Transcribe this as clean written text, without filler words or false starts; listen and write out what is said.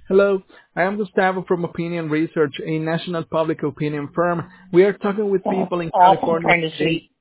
Hello, I am Gustavo from Opinion Research, a national public opinion firm. We are talking with people in From California Kansas today. City.